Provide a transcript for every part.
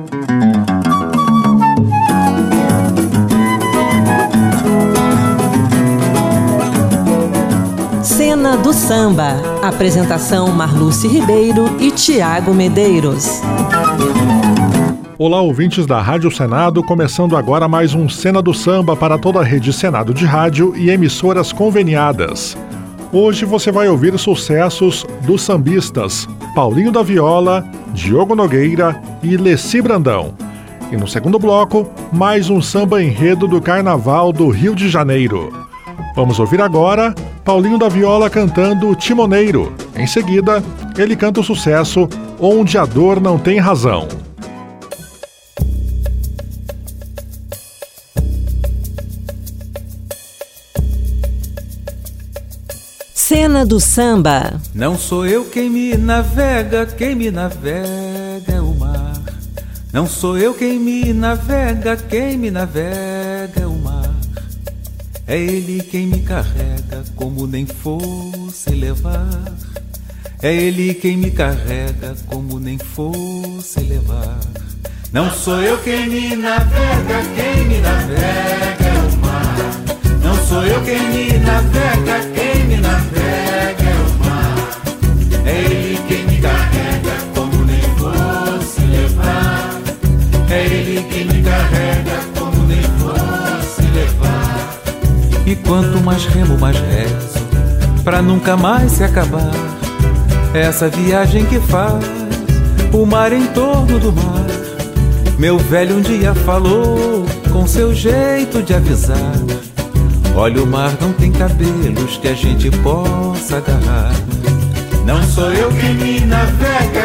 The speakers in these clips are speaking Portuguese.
Cena do Samba. Apresentação Marluce Ribeiro e Tiago Medeiros. Olá, ouvintes da Rádio Senado, começando agora mais um Cena do Samba para toda a rede Senado de rádio e emissoras conveniadas. Hoje você vai ouvir sucessos dos sambistas Paulinho da Viola, Diogo Nogueira e Leci Brandão. E no segundo bloco, mais um samba enredo do Carnaval do Rio de Janeiro. Vamos ouvir agora Paulinho da Viola cantando Timoneiro. Em seguida, ele canta o sucesso Onde a Dor Não Tem Razão. Cena do Samba. Não sou eu quem me navega é o mar. Não sou eu quem me navega é o mar. É ele quem me carrega como nem fosse levar. É ele quem me carrega como nem fosse levar. Não sou eu quem me navega é o mar. Não sou eu quem me navega é o mar. É ele quem me carrega como nem fosse levar. É ele quem me carrega como nem fosse levar. E quanto mais remo, mais rezo, pra nunca mais se acabar essa viagem que faz o mar em torno do mar. Meu velho um dia falou com seu jeito de avisar: olha, o mar não tem cabelos que a gente possa agarrar. Não sou eu quem me navega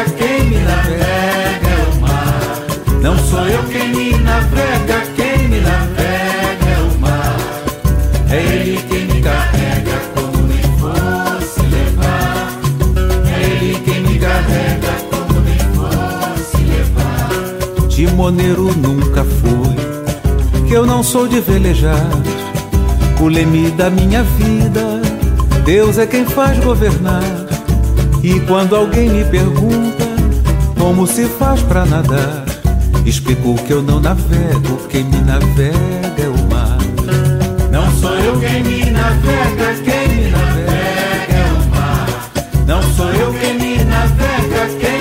é o mar. Não sou eu quem me navega é o mar. É ele quem me carrega como nem fosse levar. É ele quem me carrega como nem fosse levar. Timoneiro nunca fui, que eu não sou de velejar. O leme da minha vida, Deus é quem faz governar. E quando alguém me pergunta como se faz pra nadar, explico que eu não navego, quem me navega é o mar. Não sou eu quem me navega é o mar. Não sou eu quem me navega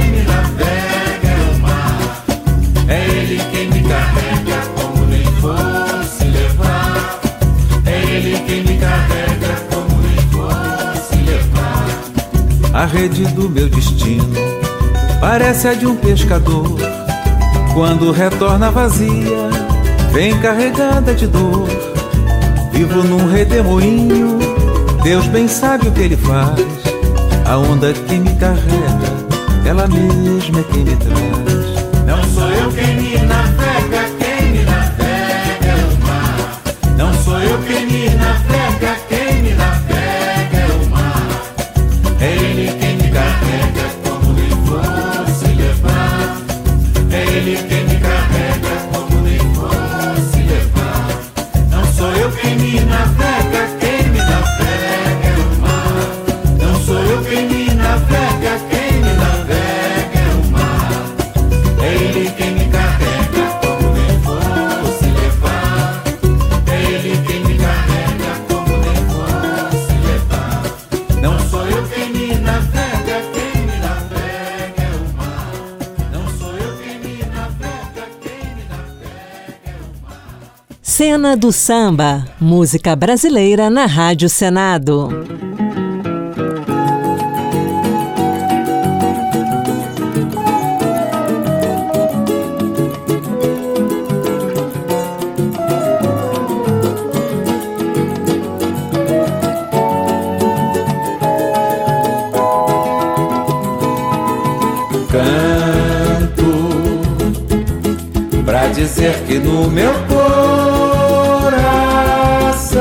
é o mar. É ele quem me carrega como nem fosse levar. É ele quem me carrega como nem fosse levar. A rede do meu destino parece a de um pescador. Quando retorna vazia, vem carregada de dor. Vivo num redemoinho, Deus bem sabe o que ele faz. A onda que me carrega, ela mesma é quem me traz. Não sou eu quem me navega é o mar. Não sou eu quem me navega é o mar. É ele quem me carrega como nem fosse levar. É ele quem me carrega como nem fosse levar. Não sou eu quem me navega é o mar. Não sou eu quem me navega é o mar. É ele quem me carrega como nem fosse levar. É ele quem me carrega como nem fosse levar. Não sou eu quem me navega é o mar. Não sou eu quem me navega é o mar. Cena do Samba. Música brasileira na Rádio Senado. Canto pra dizer que no meu coração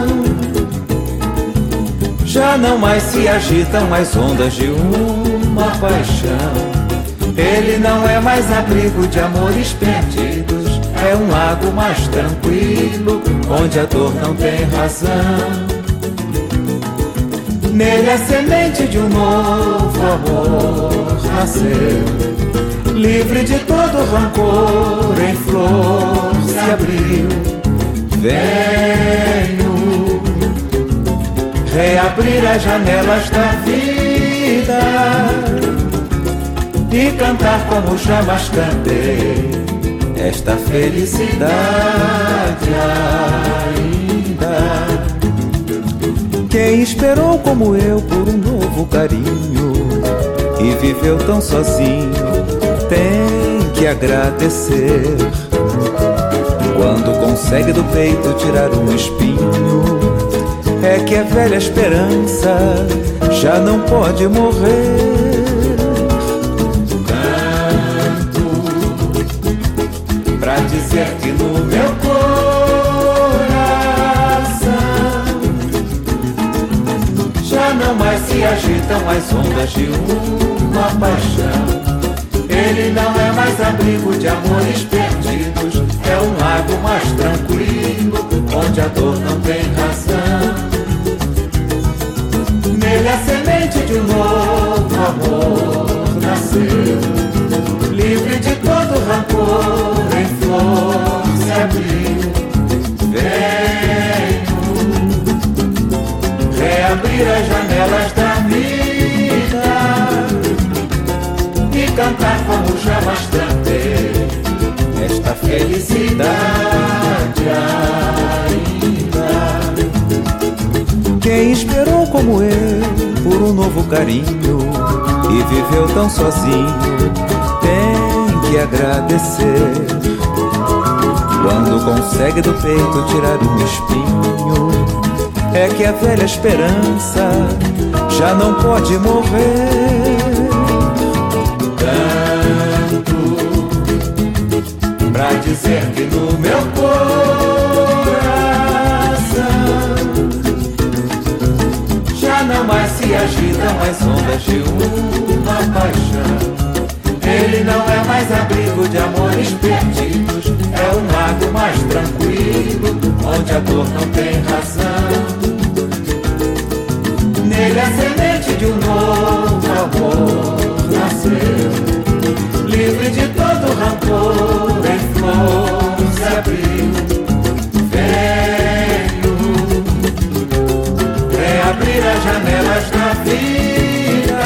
já não mais se agitam as ondas de uma paixão. Ele não é mais abrigo de amores perdidos, é um lago mais tranquilo, onde a dor não tem razão. Nele a semente de um novo amor nasceu, livre de todo rancor, em flor se abriu. Venho reabrir as janelas da vida e cantar como jamais cantei esta felicidade ainda. Quem esperou como eu por um novo carinho e viveu tão sozinho tem que agradecer. Quando consegue do peito tirar um espinho, é que a velha esperança já não pode morrer. Canto pra dizer que no meu coração já não mais se agitam as ondas de uma paixão. Ele não é mais abrigo de amores perdidos, é um lago mais tranquilo, onde a dor não tem razão. Nele a semente de um novo amor nasceu, livre de todo rancor, em flor se abriu. Venho reabrir as janelas da vida e cantar como jamais cantei esta felicidade ainda. Quem esperou como eu por um novo carinho e viveu tão sozinho tem que agradecer. Quando consegue do peito tirar um espinho, é que a velha esperança já não pode morrer. Canto pra dizer que no meu coração já não mais se agitam as ondas de uma paixão. Ele não é mais abrigo de amores perdidos, é um lago mais tranquilo, onde a dor não tem razão. Nele a semente de um novo amor nasceu, livre de todo rancor, em flor se abriu. Venho reabrir as janelas da vida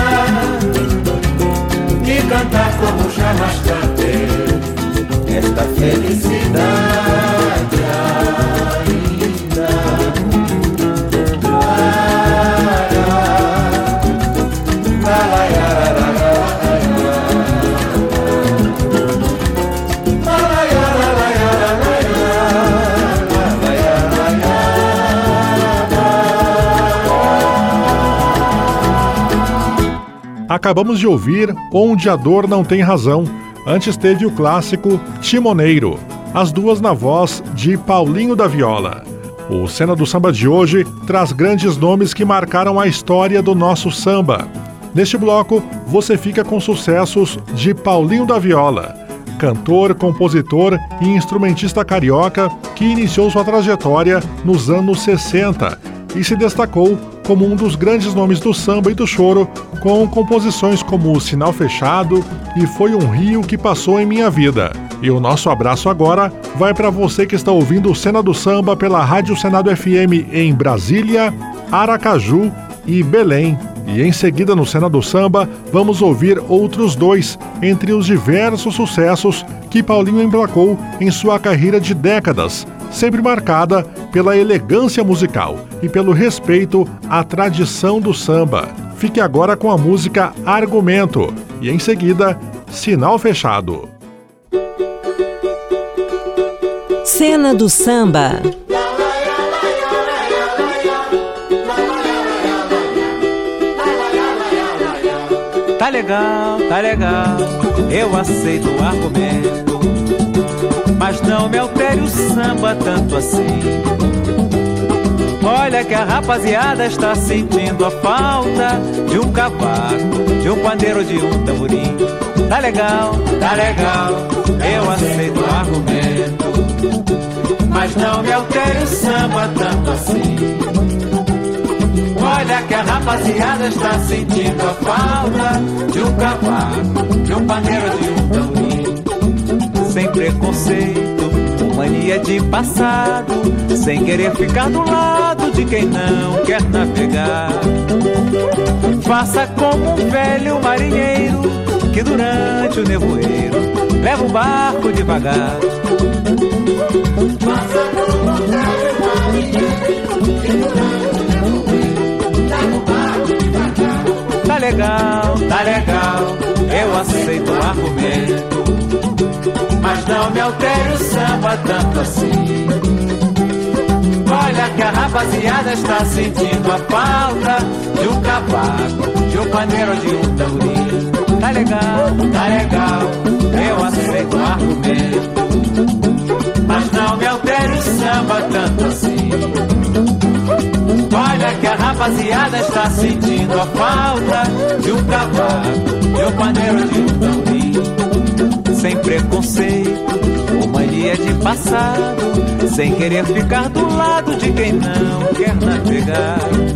e cantar como jamais cantei esta felicidade ainda. Acabamos de ouvir Onde a Dor Não Tem Razão. Antes teve o clássico Timoneiro, as duas na voz de Paulinho da Viola. O Cena do Samba de hoje traz grandes nomes que marcaram a história do nosso samba. Neste bloco, você fica com sucessos de Paulinho da Viola, cantor, compositor e instrumentista carioca que iniciou sua trajetória nos anos 60 e se destacou como um dos grandes nomes do samba e do choro, com composições como Sinal Fechado e Foi um Rio que Passou em Minha Vida. E o nosso abraço agora vai para você que está ouvindo o Cena do Samba pela Rádio Senado FM em Brasília, Aracaju e Belém. E em seguida no Cena do Samba vamos ouvir outros dois entre os diversos sucessos que Paulinho emplacou em sua carreira de décadas, sempre marcada pela elegância musical e pelo respeito à tradição do samba. Fique agora com a música Argumento e em seguida Sinal Fechado. Cena do Samba. Tá legal, eu aceito o argumento, mas não me altere o samba tanto assim. Olha que a rapaziada está sentindo a falta de um cavaco, de um pandeiro, de um tamborim. Tá legal, eu aceito o argumento, mas não me altere o samba tanto assim. Olha que a a rapaziada está sentindo a falta de um cavaco, de um pandeiro, de um tamborim. Sem preconceito, mania de passado, sem querer ficar do lado de quem não quer navegar. Faça como um velho marinheiro que durante o nevoeiro leva o barco devagar. Faça como um velho marinheiro que durante o nevoeiro leva o barco devagar. Tá legal, eu aceito o argumento, mas não me altere o samba tanto assim. Olha que a rapaziada está sentindo a falta de um cavaco, de um pandeiro, de um tamborim. Tá legal, eu aceito o argumento, mas não me altere o samba tanto assim. Olha que a rapaziada está sentindo a falta de um cavaco, de um pandeiro, de um tamborim. Sem preconceito ou mania de passado, sem querer ficar do lado de quem não quer navegar.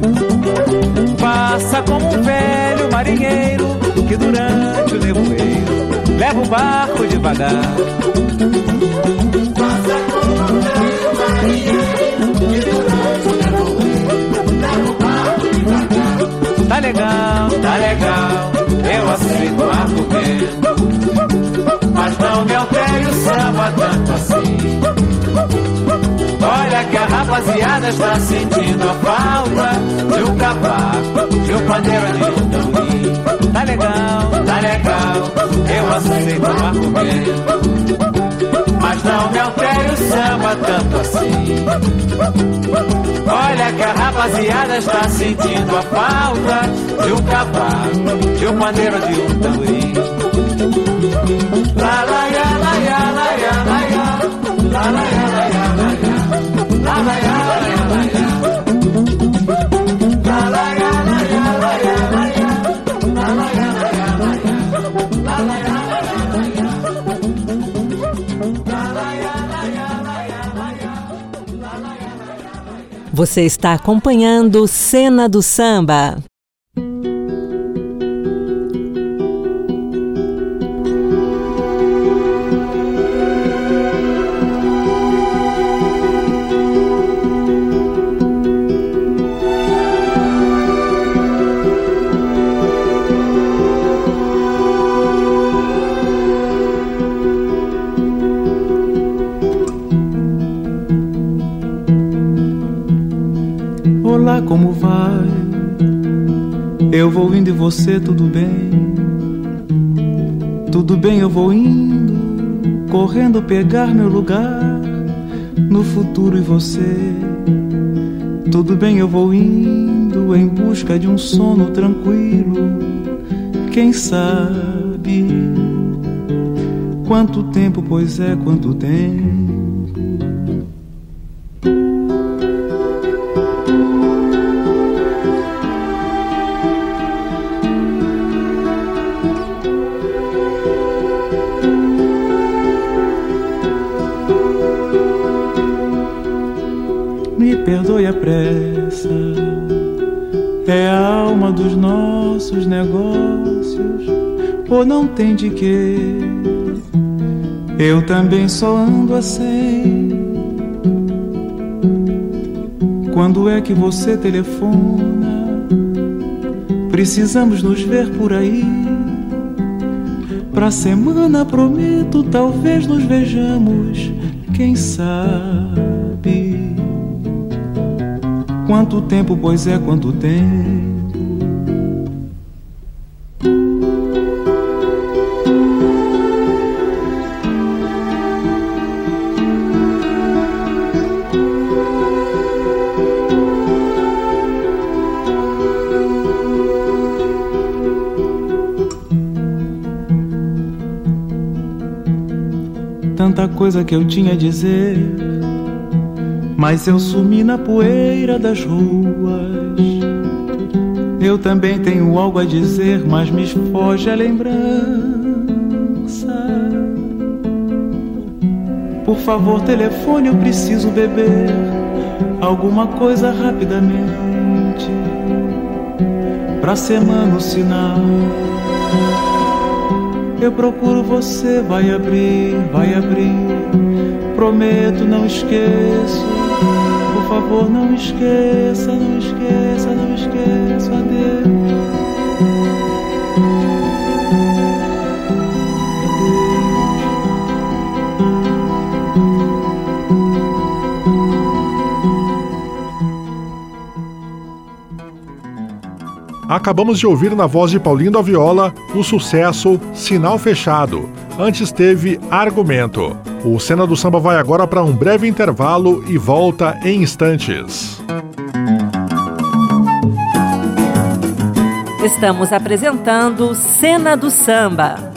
Faça como um velho marinheiro que durante o nevoeiro leva o barco devagar. Faça como um velho marinheiro que durante o nevoeiro leva o barco devagar. Tá legal, eu aceito o argumento, mas não me altere o samba tanto assim. Olha que a rapaziada está sentindo a falta de um cavaco, de um pandeiro, de um tamborim. Tá legal, eu aceito o argumento, mas não me altere o samba tanto assim. Olha que a rapaziada está sentindo a falta de um cavaco, de um pandeiro, de um tamborim. La la ya la ya la ya la ya, la la ya la ya la ya, la la ya la ya la ya, la la ya la ya la ya la ya, la la ya la ya la ya, la la ya la ya la ya, la la ya la ya la ya la ya, la la ya la ya. Você está acompanhando Cena do Samba. Olá, como vai? Eu vou indo e você, tudo bem? Tudo bem, eu vou indo, correndo pegar meu lugar no futuro e você. Tudo bem, eu vou indo em busca de um sono tranquilo. Quem sabe quanto tempo, pois é, quanto tempo. Me perdoe a pressa, é a alma dos nossos negócios, ou não tem de quê? Eu também só ando assim. Quando é que você telefona? Precisamos nos ver por aí. Pra semana prometo, talvez nos vejamos, quem sabe. Quanto tempo, pois é, quanto tempo. Tanta coisa que eu tinha a dizer, mas eu sumi na poeira das ruas. Eu também tenho algo a dizer, mas me foge a lembrança. Por favor, telefone, eu preciso beber alguma coisa rapidamente. pra semana o sinal. Eu procuro, você vai abrir, prometo, não esqueço. Por favor, não esqueça, não esqueça, não esqueça, adeus. Acabamos de ouvir na voz de Paulinho da Viola o sucesso Sinal Fechado. Antes teve Argumento. O Cena do Samba vai agora para um breve intervalo e volta em instantes. Estamos apresentando Cena do Samba.